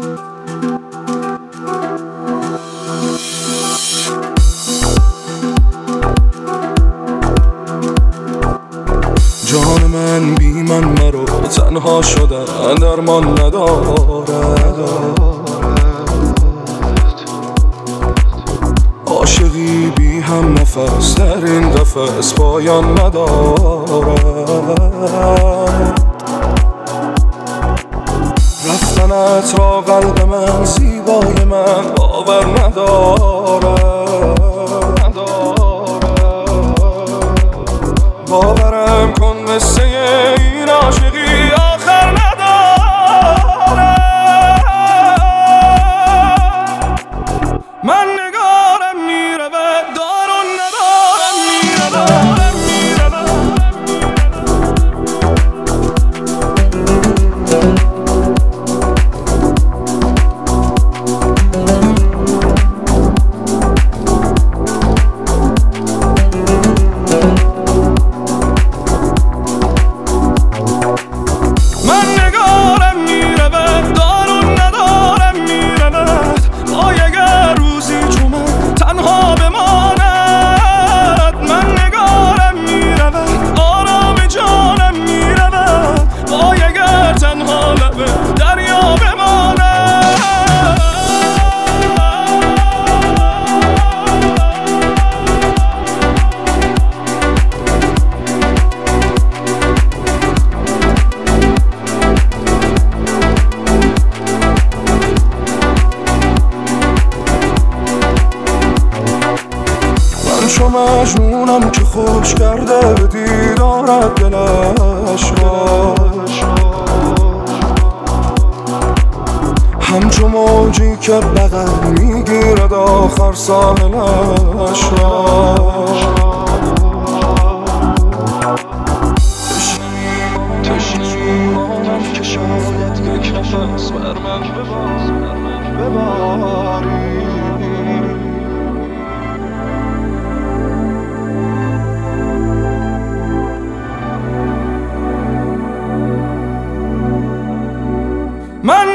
جان من بی من مرا تنها شدن درمان ندارد، عاشقی بی هم نفس در این قفس پایان ندارد. رفتنت را قلب من زیبای من باور ندارد، باورم کن مثل این عاشقی آخر ندارد. من نگارم میرود دار و ندارم میرود. چو مجنونم که خوش کرده به دیدارت دلش را، همچو موجی که بغل میگیرد آخر ساحلش را. تشنیمانم که شاید یک نفس بر من بباری. من